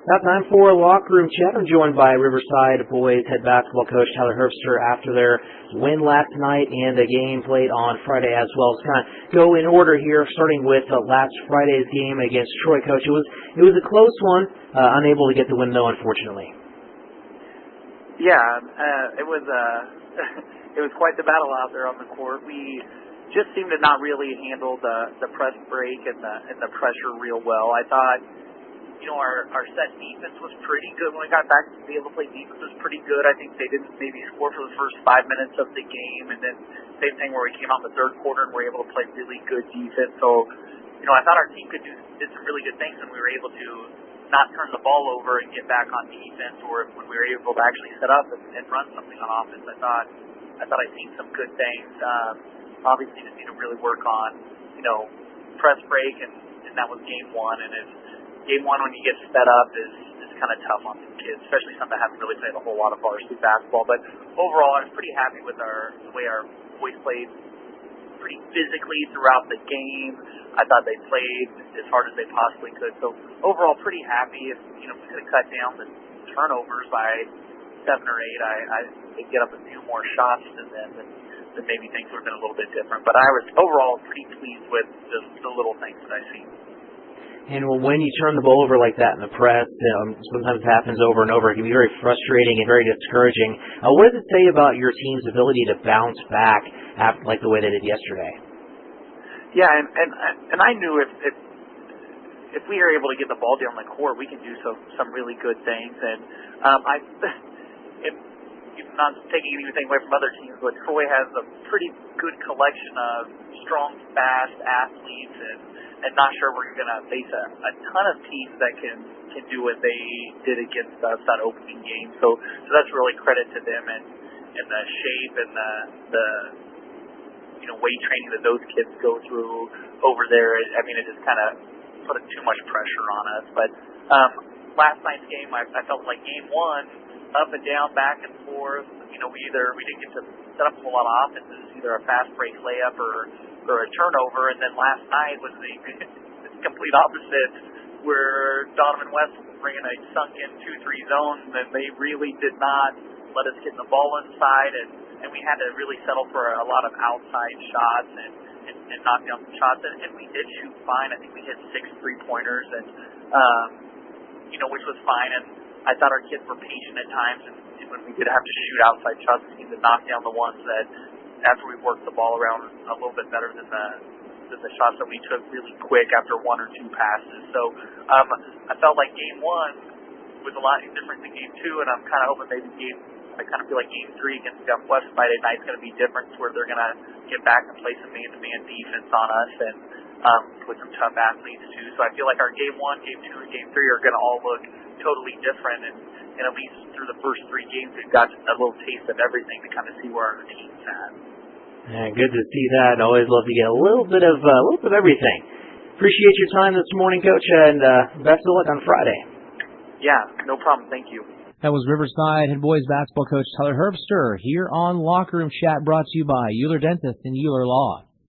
Got time for Locker Room Chat. I'm joined by Riverside boys head basketball coach Tyler Herbster after their win last night and the game played on Friday as well. Let's kind of go in order here, starting with last Friday's game against Troy. Coach, it was a close one, unable to get the win though, unfortunately. Yeah, it was it was quite the battle out there on the court. We just seemed to not really handle the press break and the pressure real well. I thought, our set defense was pretty good when we got back to be able to play defense was pretty good. I think they didn't maybe score for the first 5 minutes of the game, and then same thing where we came out in the third quarter and were able to play really good defense. So, I thought our team did some really good things when we were able to not turn the ball over and get back on defense, or when we were able to actually set up and run something on offense. I thought I'd seen some good things. Obviously, just need to really work on, press break, and that was game one. And game one, when you get sped up, is kind of tough on some kids, especially some that haven't really played a whole lot of varsity basketball. But overall, I was pretty happy with the way our boys played pretty physically throughout the game. I thought they played as hard as they possibly could. So overall, pretty happy. If we could have cut down the turnovers by 7 or 8, I'd get up a few more shots than them, then maybe things would have been a little bit different. But I was overall pretty pleased with the little things that I see. And when you turn the ball over like that in the press, sometimes it happens over and over. It can be very frustrating and very discouraging. What does it say about your team's ability to bounce back after, like the way they did yesterday? Yeah, and I knew if we are able to get the ball down the court, we can do some really good things. And not taking anything away from other teams, but Troy has a pretty good collection of strong, fast athletes, and not sure we're going to face a ton of teams that can do what they did against us that opening game. So that's really credit to them and the shape and the weight training that those kids go through over there. I mean, it just kind of put too much pressure on us. But last night's game, I felt like game one, up and down, back and forth. We didn't get to set up a whole lot of offenses, either a fast break layup or a turnover. And then last night was the complete opposite, where Donovan West was bringing a sunken 2-3 zone, and they really did not let us get the ball inside, and we had to really settle for a lot of outside shots and knock down some shots. And we did shoot fine. I think we hit 6 3-pointers, and which was fine. And I thought our kids were patient at times, and when we did have to shoot outside shots, we needed to knock down the ones that, after we worked the ball around a little bit better than the shots that we took really quick after 1 or 2 passes. So I felt like game one was a lot different than game two, and I'm kind of hoping I kind of feel like game 3 against Gulf West Friday night is going to be different, where they're going to get back and play some man-to-man defense on us, and with some tough athletes too. So I feel like our game 1, game 2, and game 3 are going to all look totally different, and at least through the first 3 games, we've got a little taste of everything to kind of see where our team's at. Yeah, good to see that. Always love to get a little bit of everything. Appreciate your time this morning, Coach, and best of luck on Friday. Yeah, no problem. Thank you. That was Riverside head boys basketball coach Tyler Herbster here on Locker Room Chat, brought to you by Euler Dentist and Euler Law.